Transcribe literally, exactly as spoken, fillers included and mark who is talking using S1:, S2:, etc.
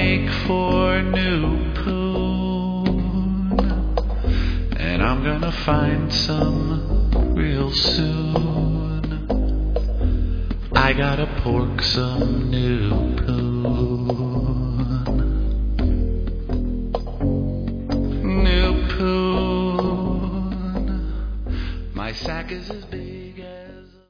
S1: make for new poon, and I'm gonna find some real soon. I gotta pork some new.